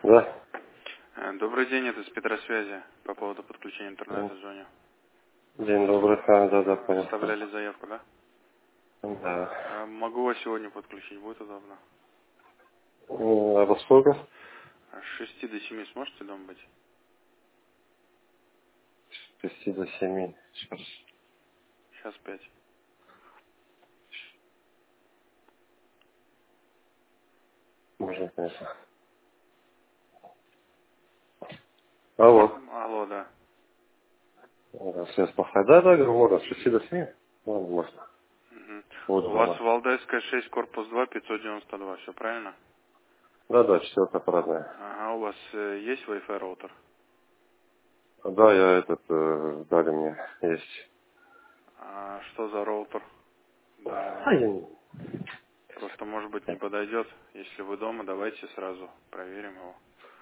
Да. Добрый день, это с Петросвязи по поводу подключения интернета звоню. День добрый. Да, понял. Оставляли заявку, да? Да. Могу вас сегодня подключить, будет удобно. А во сколько? С 6 до 7 сможете дома быть? С 5 до 7. Сейчас. Сейчас 5. Можно, конечно. Алло. Алло, да. Связь плохая. Да, говорю, можно. С 6 до 7. Ладно, можно. Мгм. Вот У вас дома. Валдайская 6, корпус 2, 592, все правильно? Да, 4 парадная. Ага, у вас есть Wi-Fi роутер? Да, я дали мне. Есть. А что за роутер дали А вам? я не... Просто, может быть, не подойдет. Если вы дома, давайте сразу проверим его.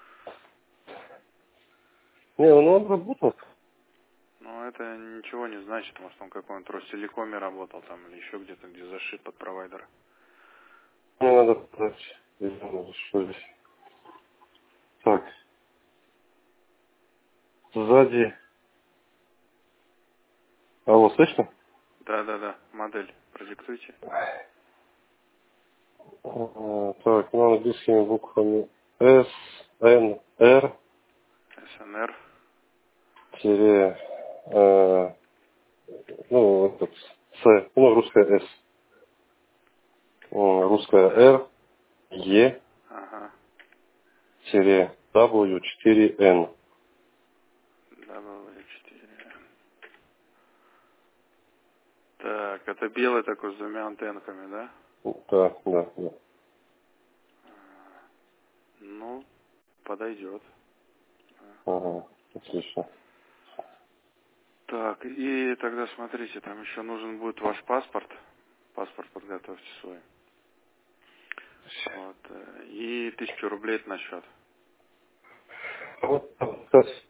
Не, он работал. Но это ничего не значит, может он какой-нибудь Ростелекоме работал там или еще где-то, где зашит под провайдера. Мне надо подать. Что здесь? Так. Сзади. Алло, слышно? Да, модель продиктуйте. Так, ну, английскими буквами S, N, R, СНР. тире, C, русская S, русская R, E, Ага. тире, W, 4N. W4. Так, это белый такой с двумя антенками, да? Да. Ну, подойдет. Ага, отлично. Так, и тогда смотрите, там еще нужен будет ваш паспорт. Паспорт подготовьте свой. Вот. И 1000 рублей на счет. Вот, кстати,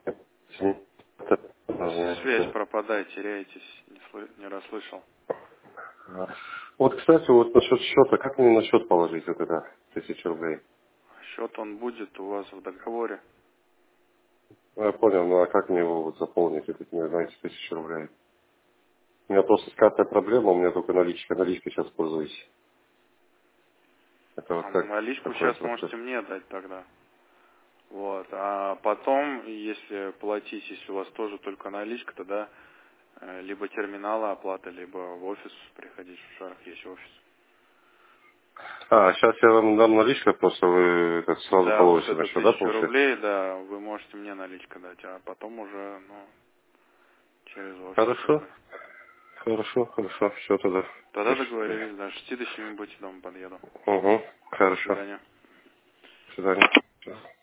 Связь пропадает, теряетесь, не расслышал. вот, кстати, вот насчет счета, как мне на счет положить вот это 1000 рублей? Счет он будет у вас в договоре. Ну, я понял, ну а как мне его вот заполнить, знаете, 1000 рублей? У меня просто с картой проблема, у меня только наличка сейчас пользуюсь. Это вот А как, наличку какой сейчас процесс? можете мне дать тогда. Вот. А потом, если платить, если у вас тоже только наличка, тогда либо терминала оплата, либо в офис приходить, в Шарах есть офис. А, сейчас я вам дам наличка, просто вы сразу Да, вот положите на это счет, да, 1000 рублей, получается? да, вы можете мне наличка дать, а потом уже, через офис как Хорошо, бы. все тогда. Тогда Спасибо. договорились, да, с 6 до 7 будьте дома, подъеду. Угу, До хорошо. свидания. До свидания.